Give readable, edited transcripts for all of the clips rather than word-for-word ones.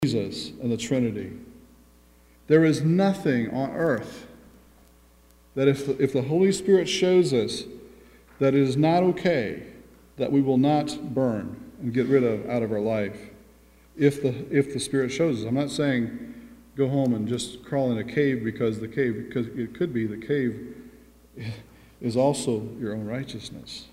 Jesus and the Trinity. There is nothing on earth that if the Holy Spirit shows us that it is not okay, that we will not burn and get rid of out of our life if the Spirit shows us. I'm not saying go home and just crawl in a cave because it could be the cave is also your own righteousness.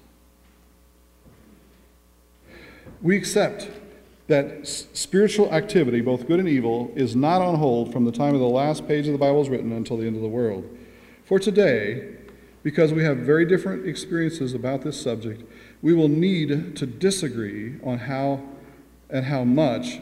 We accept that spiritual activity, both good and evil, is not on hold from the time of the last page of the Bible is written until the end of the world. For today, because we have very different experiences about this subject, we will need to disagree on how and how much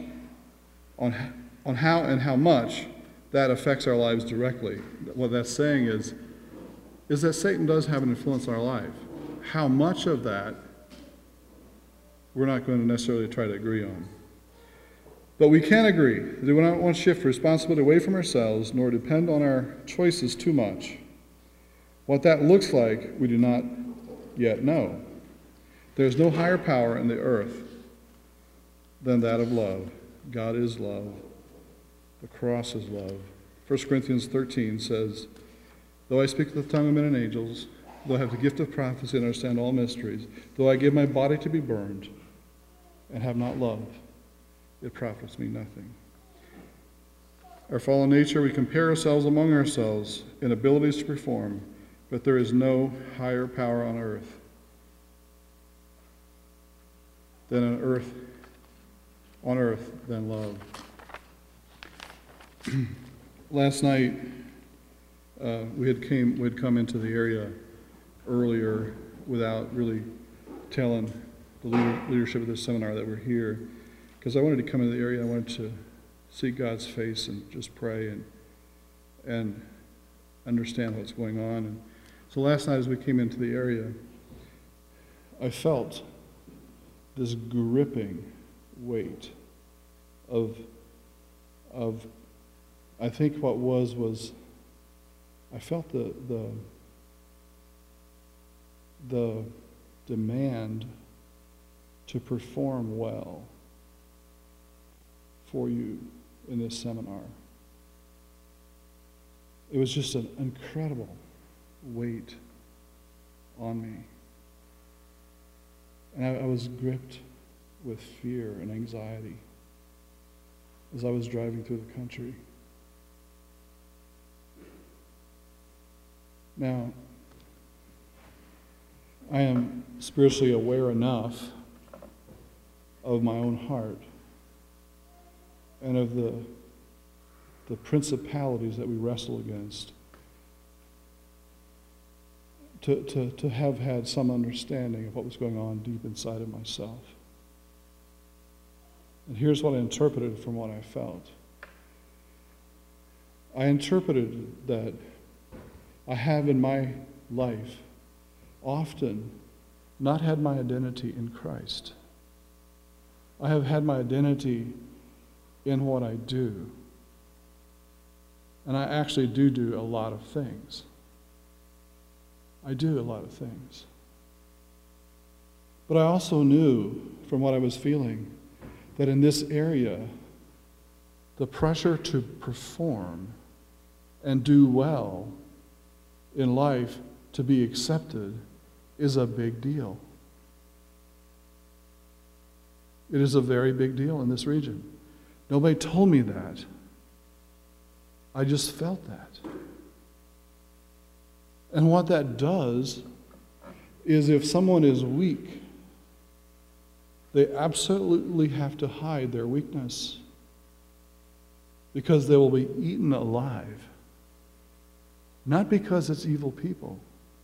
that affects our lives directly. What that's saying is that Satan does have an influence on our life. How much of that we're not going to necessarily try to agree on. But we can agree that we don't want to shift responsibility away from ourselves nor depend on our choices too much. What that looks like, we do not yet know. There is no higher power in the earth than that of love. God is love. The cross is love. 1 Corinthians 13 says, though I speak with the tongue of men and angels, though I have the gift of prophecy and understand all mysteries, though I give my body to be burned and have not love, it profits me nothing. Our fallen nature, we compare ourselves among ourselves in abilities to perform, but there is no higher power on earth than love. Last night, we had come into the area earlier without really telling the leadership of this seminar that we're here, because I wanted to come into the area. I wanted to see God's face and just pray and understand what's going on. And so last night as we came into the area, I felt this gripping weight of I think what was I felt the demand to perform well for you in this seminar. It was just an incredible weight on me. And I was gripped with fear and anxiety as I was driving through the country. Now, I am spiritually aware enough of my own heart and of the principalities that we wrestle against to have had some understanding of what was going on deep inside of myself. And here's what I interpreted from what I felt. I interpreted that I have in my life often not had my identity in Christ. I have had my identity in what I do. And I actually do a lot of things. I do a lot of things. But I also knew from what I was feeling that in this area, the pressure to perform and do well in life to be accepted is a big deal. It is a very big deal in this region. Nobody told me that. I just felt that. And what that does is if someone is weak, they absolutely have to hide their weakness because they will be eaten alive. Not because it's evil people,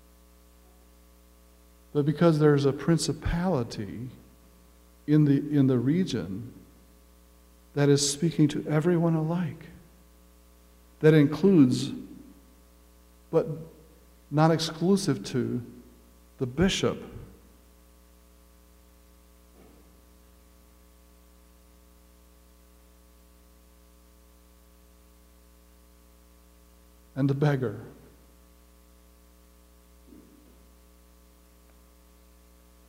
but because there's a principality in the region that is speaking to everyone alike. That includes, but not exclusive to, the bishop. And the beggar.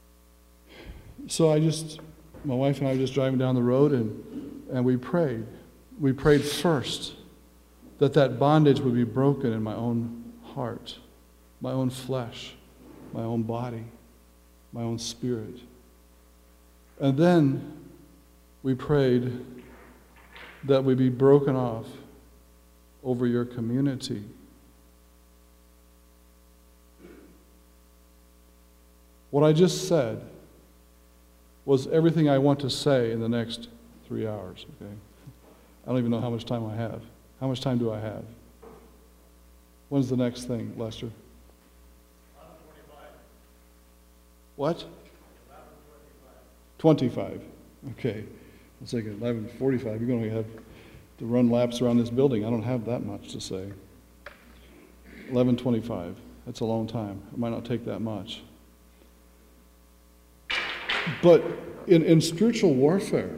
So my wife and I were just driving down the road and we prayed. we prayed first that bondage would be broken in my own heart, my own flesh, my own body, my own spirit. And then we prayed that we be broken off over your community. What I just said was everything I want to say in the next 3 hours, okay? I don't even know how much time I have. How much time do I have? When's the next thing, Lester? 11:25. What? 11:25. 25. Okay. I was thinking 11:45. You're going to have to run laps around this building. I don't have that much to say. 11:25. That's a long time. It might not take that much. But in spiritual warfare,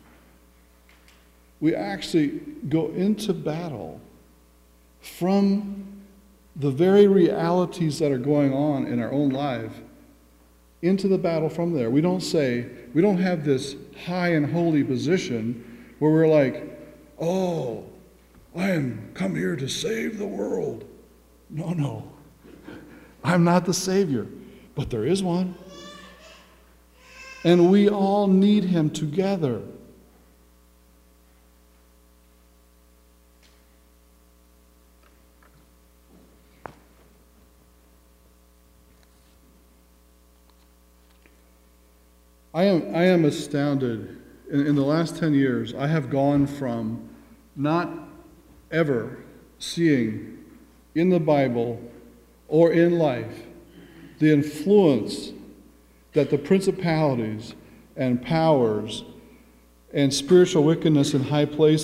we actually go into battle from the very realities that are going on in our own life into the battle from there. We don't have this high and holy position where we're like, oh, I am come here to save the world. No. I'm not the Savior, but there is one. And we all need him together. I am astounded. In the last 10 years, I have gone from not ever seeing in the Bible or in life the influence that the principalities and powers and spiritual wickedness in high places